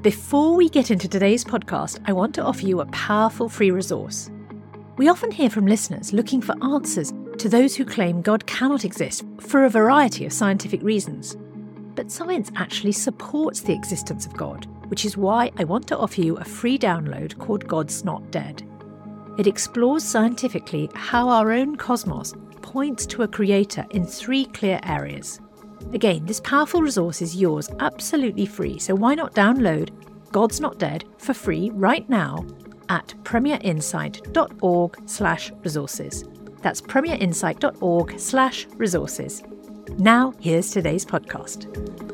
Before we get into today's podcast, I want to offer you a powerful free resource. We often hear from listeners looking for answers to those who claim God cannot exist for a variety of scientific reasons. But science actually supports the existence of God, which is why I want to offer you a free download called God's Not Dead. It explores scientifically how our own cosmos points to a creator in 3 clear areas. Again, this powerful resource is yours absolutely free, so why not download God's Not Dead for free right now at premierinsight.org/resources. That's premierinsight.org/resources. Now, here's today's podcast.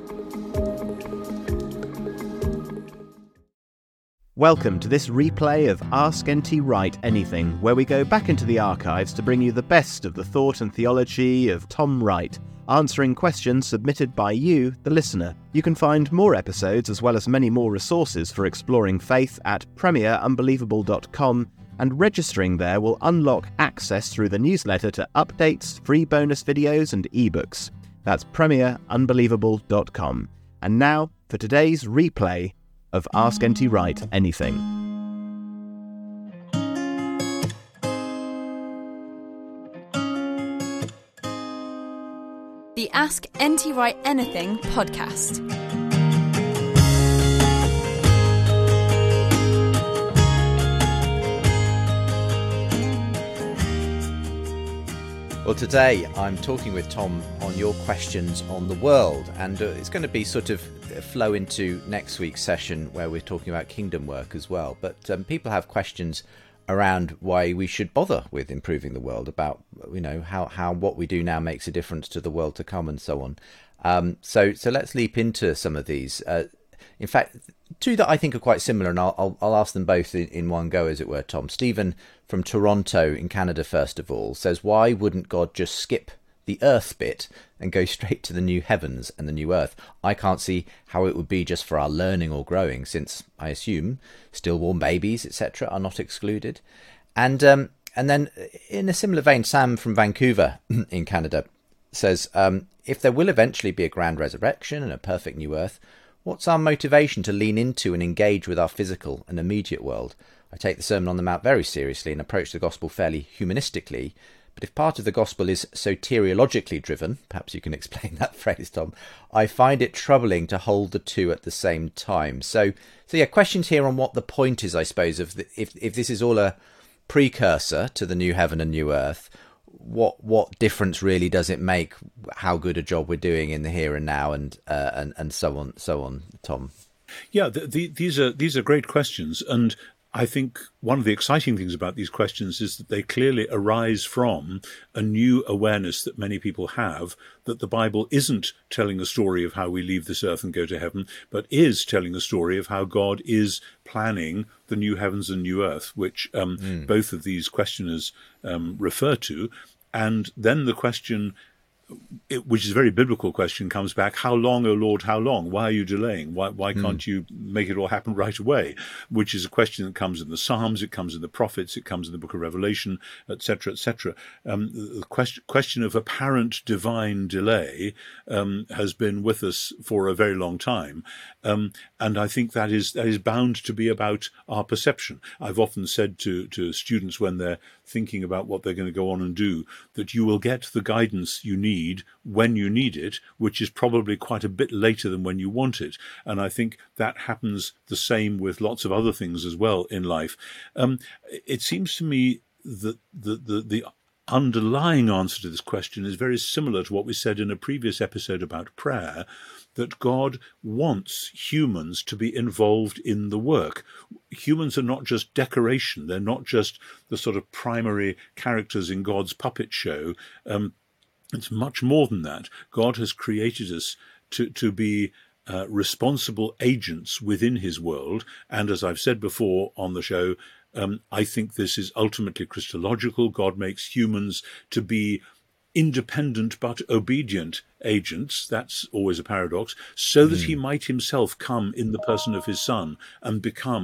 Welcome to this replay of Ask NT Wright Anything, where we go back into the archives to bring you the best of the thought and theology of Tom Wright, answering questions submitted by you, the listener. You can find more episodes as well as many more resources for exploring faith at premierunbelievable.com, and registering there will unlock access through the newsletter to updates, free bonus videos and ebooks. That's premierunbelievable.com. And now for today's replay of Ask NT Wright Anything. The Ask NT Wright Anything podcast. Well, today I'm talking with Tom on your questions on the world, and it's going to be sort of flow into next week's session where we're talking about kingdom work as well. But people have questions around why we should bother with improving the world, about how what we do now makes a difference to the world to come, and so on. So let's leap into some of these. In fact, 2 that I think are quite similar, and I'll ask them both in one go, as it were. Tom, Stephen from Toronto in Canada, first of all, says, why wouldn't God just skip the earth bit and go straight to the new heavens and the new earth? I can't see how it would be just for our learning or growing, since I assume stillborn babies, etc., are not excluded. And then in a similar vein, Sam from Vancouver in Canada says, if there will eventually be a grand resurrection and a perfect new earth, what's our motivation to lean into and engage with our physical and immediate world? I take the Sermon on the Mount very seriously and approach the gospel fairly humanistically, but if part of the gospel is soteriologically driven, perhaps you can explain that phrase, Tom, I find it troubling to hold the two at the same time. So yeah, questions here on what the point is, I suppose, of if this is all a precursor to the new heaven and new earth, what difference really does it make how good a job we're doing in the here and now, and so on, Tom? Yeah, these are great questions, and I think one of the exciting things about these questions is that they clearly arise from a new awareness that many people have, that the Bible isn't telling a story of how we leave this earth and go to heaven, but is telling a story of how God is planning the new heavens and new earth, which both of these questioners refer to. And then the question, which is a very biblical question, comes back: how long, O Lord, how long? Why are you delaying? Why can't you make it all happen right away? Which is a question that comes in the Psalms, it comes in the prophets, it comes in the book of Revelation, etc., etc. The question of apparent divine delay has been with us for a very long time, and I think that is bound to be about our perception. I've often said to students when they're thinking about what they're going to go on and do, that you will get the guidance you need when you need it, which is probably quite a bit later than when you want it. And I think that happens the same with lots of other things as well in life. It seems to me that the underlying answer to this question is very similar to what we said in a previous episode about prayer, that God wants humans to be involved in the work. Humans are not just decoration. They're not just the sort of primary characters in God's puppet show. It's much more than that. God has created us to be responsible agents within his world. And as I've said before on the show, I think this is ultimately Christological. God makes humans to be independent but obedient agents. That's always a paradox, so that he might himself come in the person of his Son and become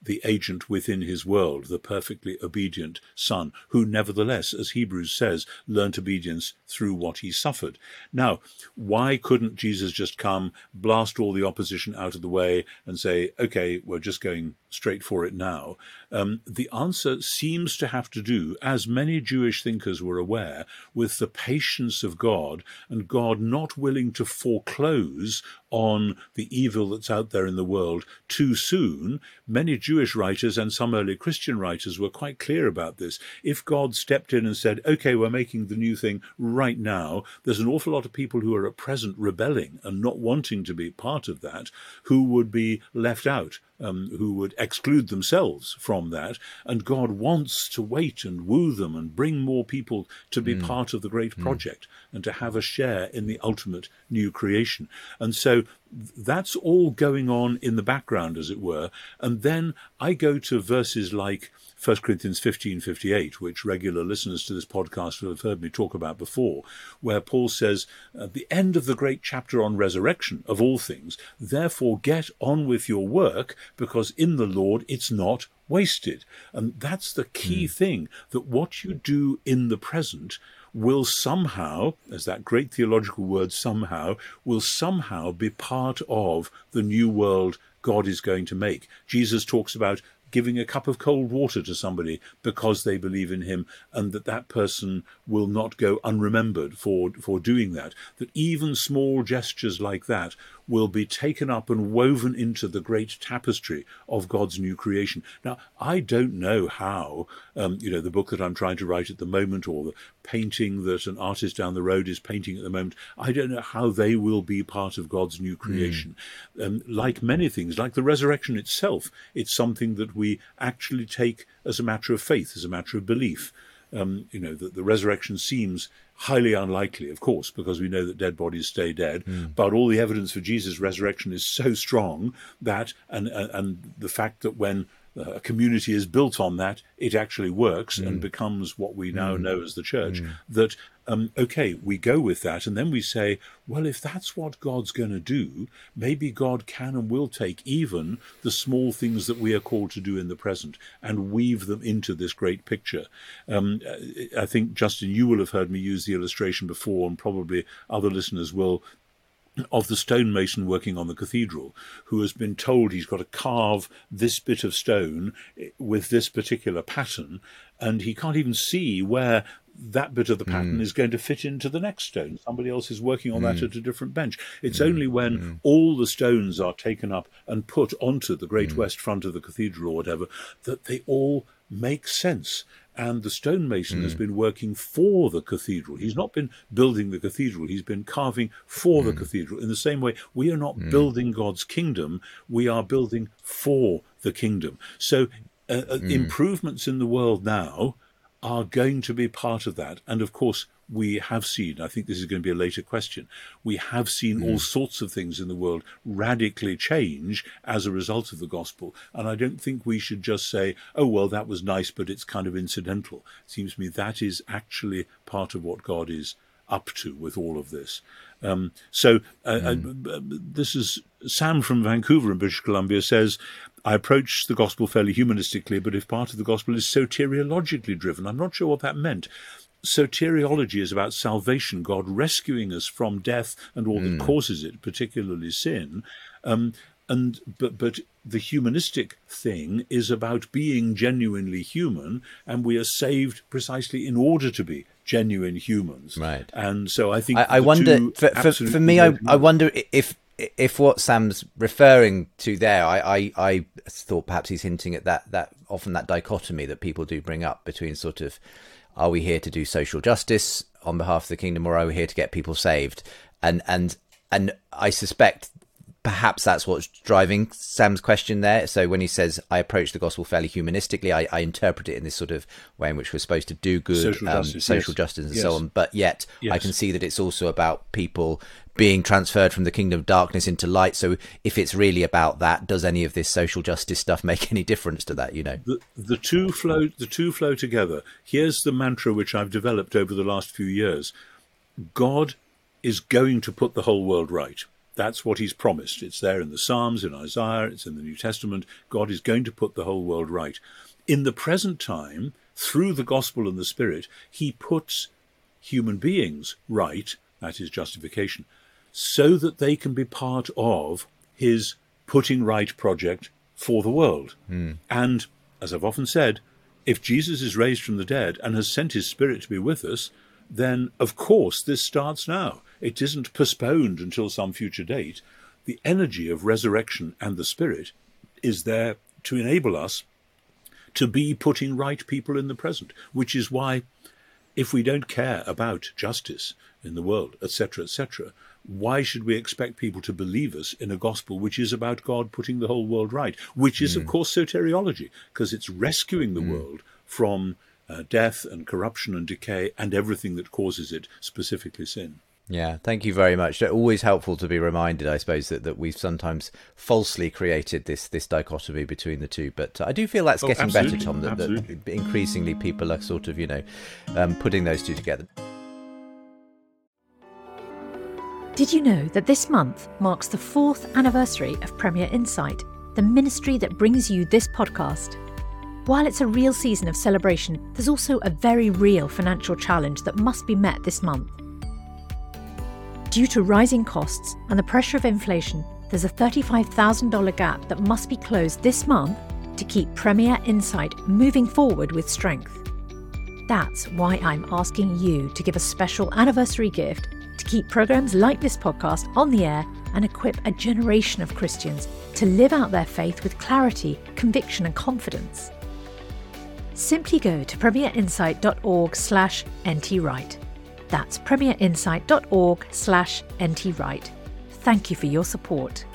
the agent within his world, the perfectly obedient Son, who nevertheless, as Hebrews says, learnt obedience through what he suffered. Now, why couldn't Jesus just come, blast all the opposition out of the way and say, okay, we're just going straight for it now? The answer seems to have to do, as many Jewish thinkers were aware, with the patience of God, and God not willing to foreclose on the evil that's out there in the world too soon. Many Jewish writers and some early Christian writers were quite clear about this. If God stepped in and said, okay, we're making the new thing right now, there's an awful lot of people who are at present rebelling and not wanting to be part of that, who would be left out, who would exclude themselves from that. And God wants to wait and woo them and bring more people to be part of the great project and to have a share in the ultimate new creation. And so that's all going on in the background, as it were. And then I go to verses like 1 Corinthians 15:58, which regular listeners to this podcast will have heard me talk about before, where Paul says, at the end of the great chapter on resurrection of all things, therefore get on with your work, because in the Lord it's not wasted. And that's the key thing, that what you do in the present will somehow, as that great theological word somehow, will somehow be part of the new world God is going to make. Jesus talks about giving a cup of cold water to somebody because they believe in him, and that person will not go unremembered for doing that. That even small gestures like that will be taken up and woven into the great tapestry of God's new creation. Now, I don't know how, the book that I'm trying to write at the moment, or the painting that an artist down the road is painting at the moment, I don't know how they will be part of God's new creation. Like many things, like the resurrection itself, it's something that we actually take as a matter of faith, as a matter of belief. That the resurrection seems highly unlikely, of course, because we know that dead bodies stay dead. But all the evidence for Jesus' resurrection is so strong that, and the fact that when a community is built on that, it actually works and becomes what we now know as the church, that, okay, we go with that, and then we say, well, if that's what God's going to do, maybe God can and will take even the small things that we are called to do in the present and weave them into this great picture. I think, Justin, you will have heard me use the illustration before, and probably other listeners will, of the stonemason working on the cathedral, who has been told he's got to carve this bit of stone with this particular pattern, and he can't even see where that bit of the pattern is going to fit into the next stone. Somebody else is working on that at a different bench. It's only when all the stones are taken up and put onto the great west front of the cathedral or whatever, that they all make sense. And the stonemason has been working for the cathedral. He's not been building the cathedral. He's been carving for the cathedral. In the same way, we are not building God's kingdom. We are building for the kingdom. So improvements in the world now are going to be part of that. And of course, we have seen, I think this is going to be a later question, we have seen all sorts of things in the world radically change as a result of the gospel. And I don't think we should just say, oh, well, that was nice, but it's kind of incidental. It seems to me that is actually part of what God is up to with all of this. This is Sam from Vancouver in British Columbia says, I approach the gospel fairly humanistically, but if part of the gospel is soteriologically driven, I'm not sure what that meant. Soteriology is about salvation, God rescuing us from death and all that causes it, particularly sin. But the humanistic thing is about being genuinely human, and we are saved precisely in order to be genuine humans. Right. And so I think I wonder, for me, I wonder if what Sam's referring to there, I thought perhaps he's hinting at that often that dichotomy that people do bring up between sort of, are we here to do social justice on behalf of the kingdom, or are we here to get people saved? And I suspect perhaps that's what's driving Sam's question there. So when he says, I approach the gospel fairly humanistically, I interpret it in this sort of way in which we're supposed to do good, social justice and so on. But yet I can see that it's also about people being transferred from the kingdom of darkness into light. So if it's really about that, does any of this social justice stuff make any difference to that, The two flow together. Here's the mantra which I've developed over the last few years. God is going to put the whole world right. That's what he's promised. It's there in the Psalms, in Isaiah, it's in the New Testament. God is going to put the whole world right. In the present time, through the gospel and the Spirit, he puts human beings right, that is justification, so that they can be part of his putting right project for the world. And, as I've often said, if Jesus is raised from the dead and has sent his Spirit to be with us, then, of course, this starts now. It isn't postponed until some future date. The energy of resurrection and the Spirit is there to enable us to be putting right people in the present, which is why, if we don't care about justice in the world, etc., etc., why should we expect people to believe us in a gospel which is about God putting the whole world right, which is, of course, soteriology, because it's rescuing the world from death and corruption and decay and everything that causes it, specifically sin. Yeah, thank you very much. Always helpful to be reminded, I suppose, that we've sometimes falsely created this dichotomy between the two. But I do feel that's getting better, Tom, that increasingly people are sort of, putting those two together. Did you know that this month marks the 4th anniversary of Premier Insight, the ministry that brings you this podcast? While it's a real season of celebration, there's also a very real financial challenge that must be met this month. Due to rising costs and the pressure of inflation, there's a $35,000 gap that must be closed this month to keep Premier Insight moving forward with strength. That's why I'm asking you to give a special anniversary gift to keep programs like this podcast on the air and equip a generation of Christians to live out their faith with clarity, conviction and confidence. Simply go to premierinsight.org/ntwrite. That's premierinsight.org/ntwrite. Thank you for your support.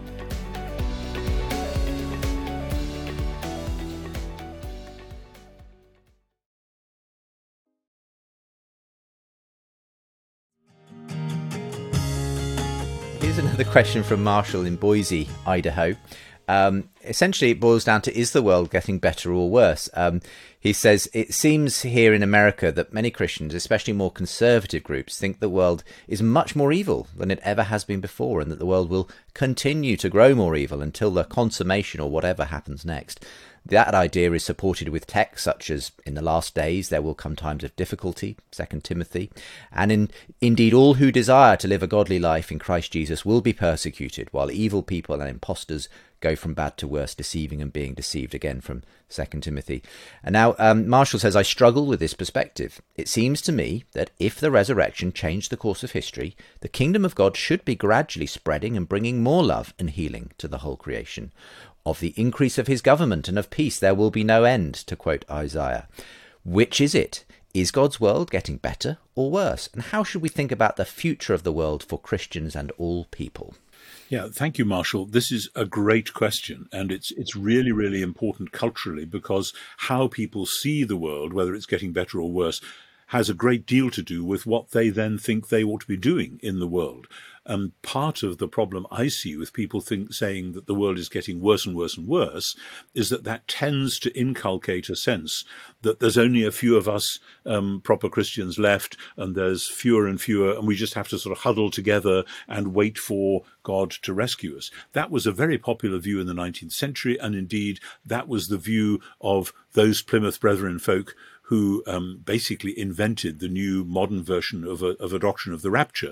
Here's another question from Marshall in Boise, Idaho. Essentially, it boils down to, is the world getting better or worse? He says, it seems here in America that many Christians, especially more conservative groups, think the world is much more evil than it ever has been before, and that the world will continue to grow more evil until the consummation or whatever happens next. That idea is supported with texts such as, in the last days there will come times of difficulty, 2 Timothy, and indeed all who desire to live a godly life in Christ Jesus will be persecuted, while evil people and impostors go from bad to worse, deceiving and being deceived, again from 2 Timothy. And now Marshall says, I struggle with this perspective. It seems to me that if the resurrection changed the course of history, the kingdom of God should be gradually spreading and bringing more love and healing to the whole creation. Of the increase of his government and of peace there will be no end, to quote Isaiah. Which is it? Is God's world getting better or worse? And how should we think about the future of the world for Christians and all people? Yeah, thank you, Marshall. This is a great question, and it's really, really important culturally, because how people see the world, whether it's getting better or worse, has a great deal to do with what they then think they ought to be doing in the world. Part of the problem I see with people saying that the world is getting worse and worse and worse is that tends to inculcate a sense that there's only a few of us proper Christians left, and there's fewer and fewer, and we just have to sort of huddle together and wait for God to rescue us. That was a very popular view in the 19th century, and indeed that was the view of those Plymouth Brethren folk who basically invented the new modern version of a doctrine of the rapture,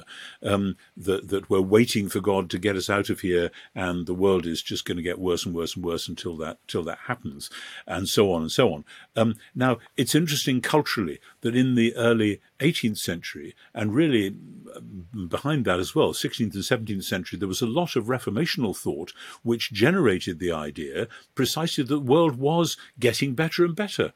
that we're waiting for God to get us out of here, and the world is just going to get worse and worse and worse until that happens, and so on and so on. Now, it's interesting culturally that in the early 18th century, and really behind that as well, 16th and 17th century, there was a lot of reformational thought which generated the idea precisely that the world was getting better and better.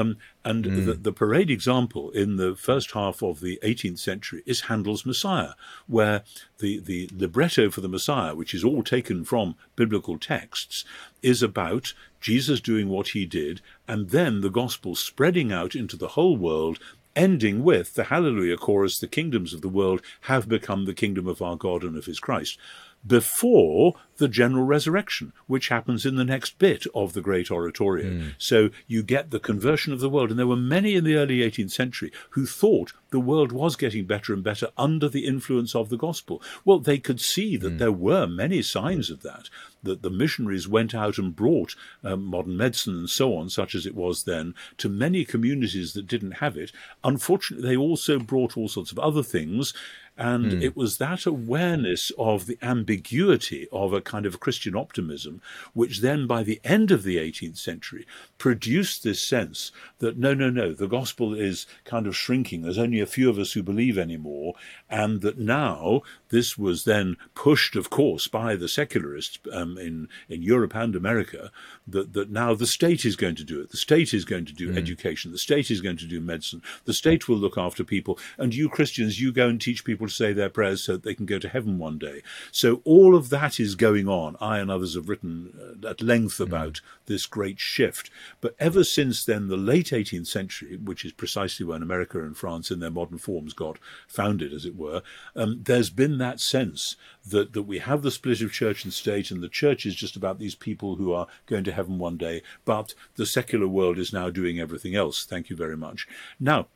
The parade example in the first half of the 18th century is Handel's Messiah, where the libretto for the Messiah, which is all taken from biblical texts, is about Jesus doing what he did, and then the gospel spreading out into the whole world, ending with the Hallelujah chorus, the kingdoms of the world have become the kingdom of our God and of his Christ. before the general resurrection, which happens in the next bit of the great oratorio. So you get the conversion of the world. And there were many in the early 18th century who thought the world was getting better and better under the influence of the gospel. Well, they could see that there were many signs of that the missionaries went out and brought modern medicine and so on, such as it was then, to many communities that didn't have it. Unfortunately, they also brought all sorts of other things. And it was that awareness of the ambiguity of a kind of Christian optimism, which then by the end of the 18th century produced this sense that no, the gospel is kind of shrinking. There's only a few of us who believe anymore. And that now this was then pushed, of course, by the secularists in Europe and America, that now the state is going to do it. The state is going to do education. The state is going to do medicine. The state will look after people. And you Christians, you go and teach people to say their prayers so that they can go to heaven one day. So all of that is going on. I and others have written at length about this great shift. But ever since then, the late 18th century, which is precisely when America and France in their modern forms got founded, as it were, there's been that sense that we have the split of church and state, and the church is just about these people who are going to heaven one day, but the secular world is now doing everything else. Thank you very much. Now,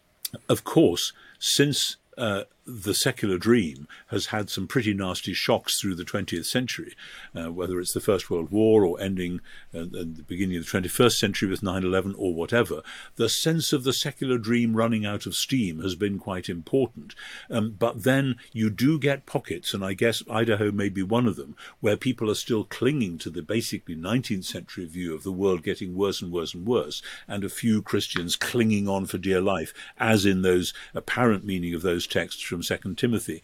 of course, since the secular dream has had some pretty nasty shocks through the 20th century, whether it's the First World War or ending at the beginning of the 21st century with 9/11 or whatever. The sense of the secular dream running out of steam has been quite important. But then you do get pockets, and I guess Idaho may be one of them, where people are still clinging to the basically 19th century view of the world getting worse and worse and worse, and a few Christians clinging on for dear life, as in those apparent meaning of those texts from 2 Timothy.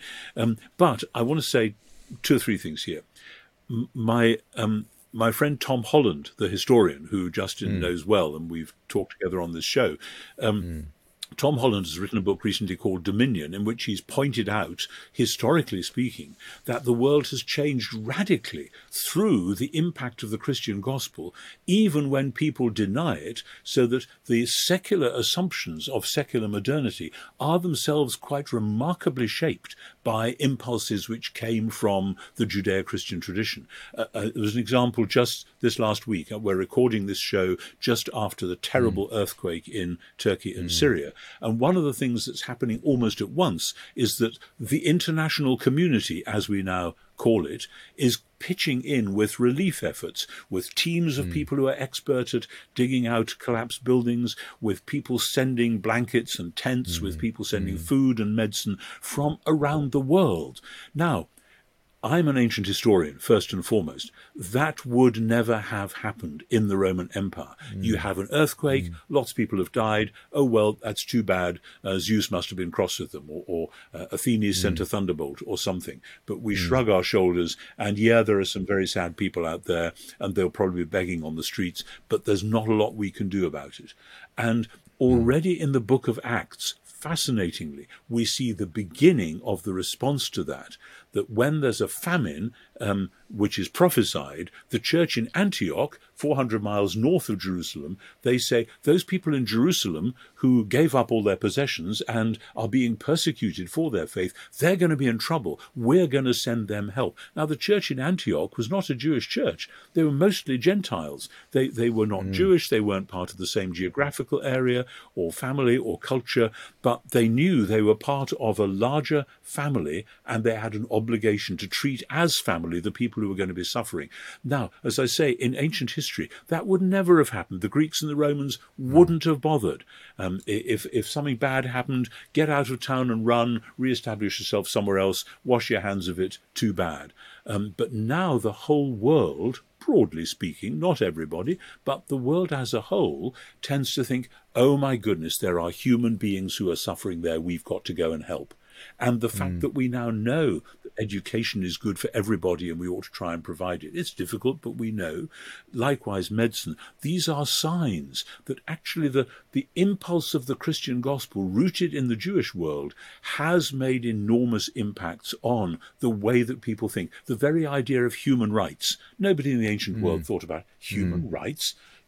But I want to say two or three things here. My friend Tom Holland, the historian, who Justin knows well, and we've talked together on this show, Tom Holland has written a book recently called Dominion, in which he's pointed out, historically speaking, that the world has changed radically through the impact of the Christian gospel, even when people deny it, so that the secular assumptions of secular modernity are themselves quite remarkably shaped by impulses which came from the Judeo-Christian tradition. There was an example just this last week. We're recording this show just after the terrible earthquake in Turkey and Syria. And one of the things that's happening almost at once is that the international community, as we now call it, is pitching in with relief efforts, with teams of people who are expert at digging out collapsed buildings, with people sending blankets and tents, with people sending food and medicine from around the world. Now, I'm an ancient historian, first and foremost. That would never have happened in the Roman Empire. You have an earthquake, lots of people have died. Oh, well, that's too bad. Zeus must have been cross with them, or Athene sent a thunderbolt or something. But we shrug our shoulders, and yeah, there are some very sad people out there, and they'll probably be begging on the streets, but there's not a lot we can do about it. And already in the book of Acts, fascinatingly, we see the beginning of the response to that when there's a famine, which is prophesied, the church in Antioch, 400 miles north of Jerusalem, they say, those people in Jerusalem who gave up all their possessions and are being persecuted for their faith, they're going to be in trouble. We're going to send them help. Now, the church in Antioch was not a Jewish church. They were mostly Gentiles. They were not Jewish. They weren't part of the same geographical area or family or culture, but they knew they were part of a larger family, and they had an obligation to treat as family the people who were going to be suffering. Now, as I say, in ancient history, that would never have happened. The Greeks and the Romans wouldn't have bothered. If something bad happened, get out of town and run, re-establish yourself somewhere else, wash your hands of it, too bad. But now the whole world, broadly speaking, not everybody, but the world as a whole tends to think, oh my goodness, there are human beings who are suffering there, we've got to go and help. And the fact that we now know that education is good for everybody and we ought to try and provide it. It's difficult, but we know. Likewise, medicine. These are signs that actually the impulse of the Christian gospel rooted in the Jewish world has made enormous impacts on the way that people think. The very idea of human rights. Nobody in the ancient world thought about human rights.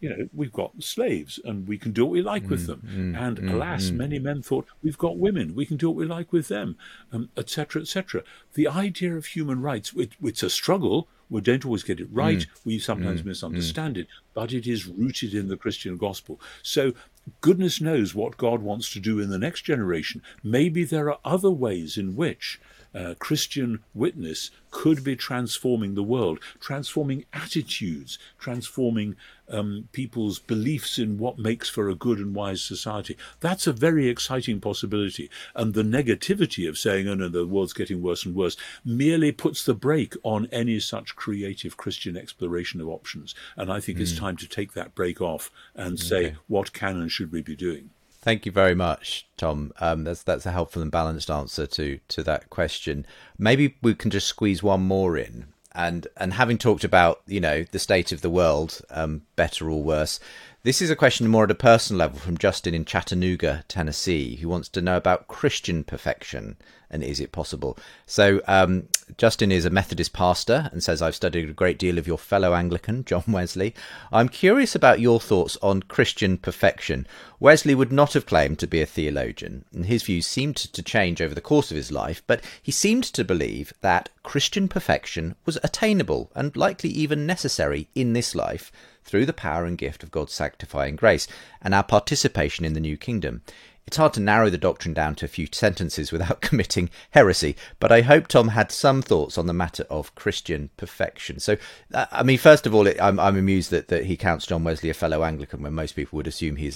we've got slaves and we can do what we like with them. And alas, many men thought, we've got women, we can do what we like with them, etc., etc. The idea of human rights, it's a struggle. We don't always get it right. We sometimes misunderstand it, but it is rooted in the Christian gospel. So goodness knows what God wants to do in the next generation. Maybe there are other ways in which Christian witness could be transforming the world, transforming attitudes, transforming people's beliefs in what makes for a good and wise society. That's a very exciting possibility. And the negativity of saying, oh no, the world's getting worse and worse, merely puts the brake on any such creative Christian exploration of options. And I think it's time to take that brake off and say, what can and should we be doing? Thank you very much, Tom. That's a helpful and balanced answer to that question. Maybe we can just squeeze one more in. And having talked about, the state of the world, better or worse, this is a question more at a personal level from Justin in Chattanooga, Tennessee, who wants to know about Christian perfection and is it possible? So Justin is a Methodist pastor and says, I've studied a great deal of your fellow Anglican, John Wesley. I'm curious about your thoughts on Christian perfection. Wesley would not have claimed to be a theologian, and his views seemed to change over the course of his life, but he seemed to believe that Christian perfection was attainable and likely even necessary in this life through the power and gift of God's sanctifying grace and our participation in the new kingdom. It's hard to narrow the doctrine down to a few sentences without committing heresy, but I hope Tom had some thoughts on the matter of Christian perfection. So, first of all, I'm amused that he counts John Wesley a fellow Anglican when most people would assume he is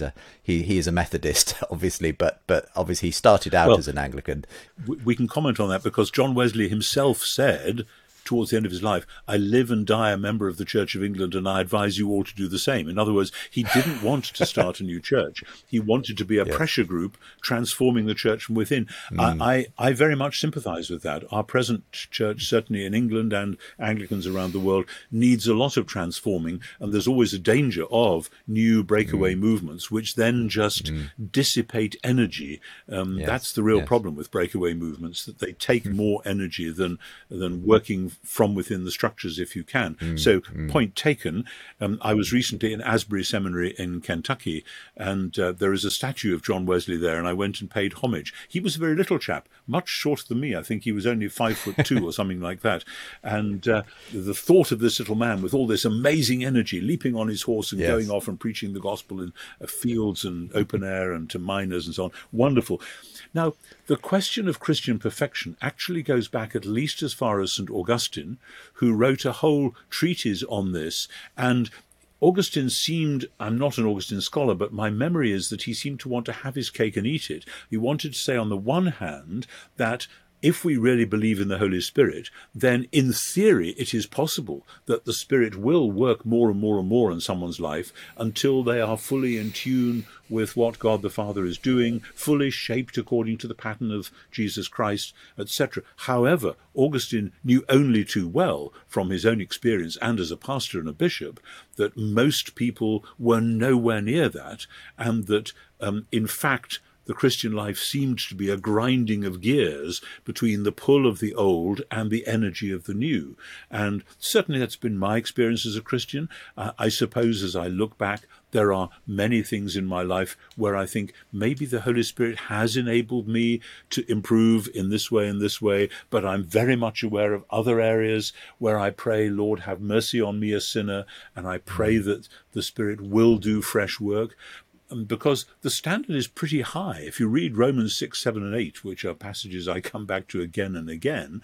a Methodist, obviously, but obviously he started out as an Anglican. We can comment on that because John Wesley himself said, towards the end of his life, I live and die a member of the Church of England, and I advise you all to do the same. In other words, he didn't want to start a new church. He wanted to be a pressure group transforming the church from within. I very much sympathize with that. Our present church, certainly in England and Anglicans around the world, needs a lot of transforming, and there's always a danger of new breakaway movements, which then just dissipate energy. That's the real problem with breakaway movements, that they take more energy than working from within the structures if you can. Point taken. I was recently in Asbury Seminary in Kentucky, and there is a statue of John Wesley there, and I went and paid homage. He was a very little chap, much shorter than me. I think he was only 5'2" or something like that. And the thought of this little man with all this amazing energy, leaping on his horse and going off and preaching the gospel in fields and open air and to miners and so on, wonderful. Now, the question of Christian perfection actually goes back at least as far as St. Augustine, who wrote a whole treatise on this. And Augustine seemed, I'm not an Augustine scholar, but my memory is that he seemed to want to have his cake and eat it. He wanted to say, on the one hand, that if we really believe in the Holy Spirit, then in theory it is possible that the Spirit will work more and more and more in someone's life until they are fully in tune with what God the Father is doing, fully shaped according to the pattern of Jesus Christ, etc. However, Augustine knew only too well from his own experience and as a pastor and a bishop that most people were nowhere near that, and that in fact the Christian life seemed to be a grinding of gears between the pull of the old and the energy of the new. And certainly that's been my experience as a Christian. I suppose as I look back, there are many things in my life where I think maybe the Holy Spirit has enabled me to improve in this way, but I'm very much aware of other areas where I pray, Lord, have mercy on me, a sinner, and I pray that the Spirit will do fresh work. Because the standard is pretty high. If you read Romans 6, 7, and 8, which are passages I come back to again and again,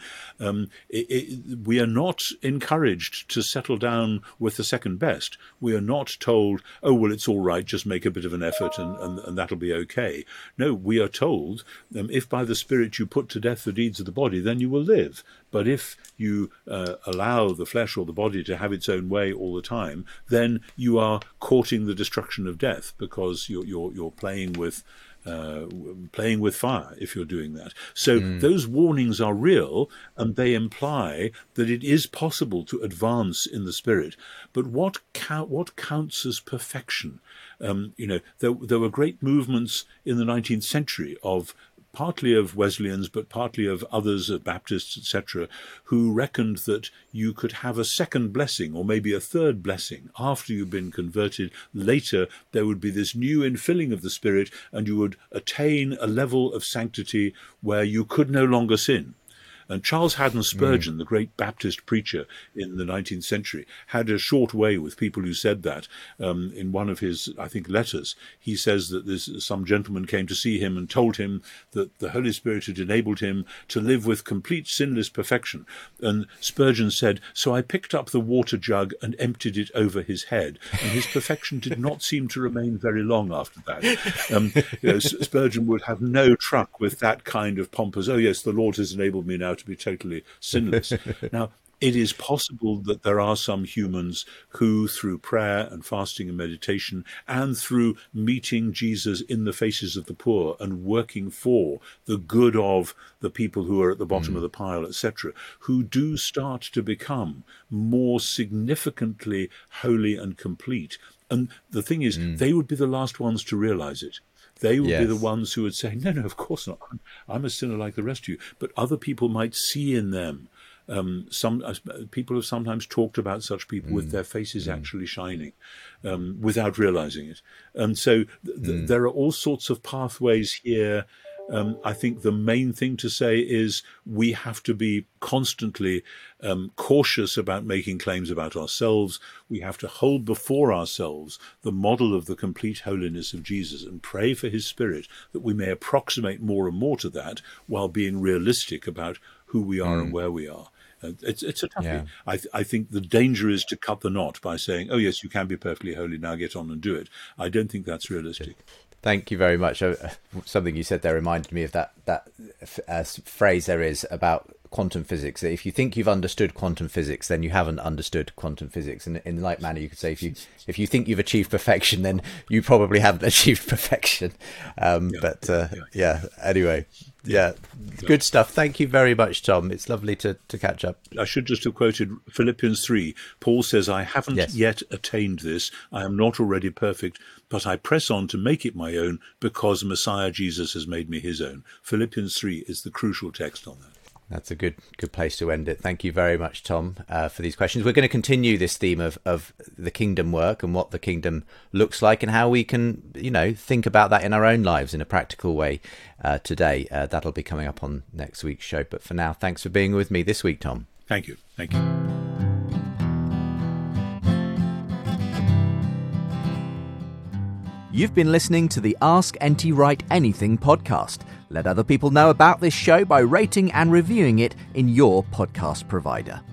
we are not encouraged to settle down with the second best. We are not told, oh, well, it's all right, just make a bit of an effort and that'll be okay. No, we are told, if by the Spirit you put to death the deeds of the body, then you will live. But if you allow the flesh or the body to have its own way all the time, then you are courting the destruction of death, because you're playing with fire if you're doing that. So those warnings are real, and they imply that it is possible to advance in the Spirit. But what counts as perfection? There were great movements in the 19th century of partly of Wesleyans, but partly of others, Baptists, etc., who reckoned that you could have a second blessing or maybe a third blessing after you've been converted. Later, there would be this new infilling of the Spirit, and you would attain a level of sanctity where you could no longer sin. And Charles Haddon Spurgeon, the great Baptist preacher in the 19th century, had a short way with people who said that. In one of his, I think, letters, he says that some gentleman came to see him and told him that the Holy Spirit had enabled him to live with complete sinless perfection. And Spurgeon said, "So I picked up the water jug and emptied it over his head, and his perfection did not seem to remain very long after that." Spurgeon would have no truck with that kind of pompous, "Oh yes, the Lord has enabled me now to be totally sinless." Now, it is possible that there are some humans who, through prayer and fasting and meditation, and through meeting Jesus in the faces of the poor and working for the good of the people who are at the bottom of the pile, etc., who do start to become more significantly holy and complete. And the thing is, they would be the last ones to realize it. They would be the ones who would say, no, of course not. I'm a sinner like the rest of you. But other people might see in them. Some people have sometimes talked about such people with their faces actually shining without realizing it. And so there are all sorts of pathways here. I think the main thing to say is we have to be constantly cautious about making claims about ourselves. We have to hold before ourselves the model of the complete holiness of Jesus and pray for his Spirit that we may approximate more and more to that while being realistic about who we are and where we are. It's a toughie. Yeah. I think the danger is to cut the knot by saying, oh, yes, you can be perfectly holy, now get on and do it. I don't think that's realistic. Thank you very much. Something you said there reminded me of that phrase there is about quantum physics. That if you think you've understood quantum physics, then you haven't understood quantum physics. And in like manner, you could say if you think you've achieved perfection, then you probably haven't achieved perfection. Anyway. Yeah, good stuff. Thank you very much, Tom. It's lovely to catch up. I should just have quoted Philippians 3. Paul says, I haven't yet attained this. I am not already perfect, but I press on to make it my own because Messiah Jesus has made me his own. Philippians 3 is the crucial text on that. That's a good place to end it. Thank you very much, Tom, for these questions. We're going to continue this theme of the kingdom work and what the kingdom looks like and how we can, think about that in our own lives in a practical way today. That'll be coming up on next week's show. But for now, thanks for being with me this week, Tom. Thank you. Thank you. You've been listening to the Ask N.T. Wright Anything podcast. Let other people know about this show by rating and reviewing it in your podcast provider.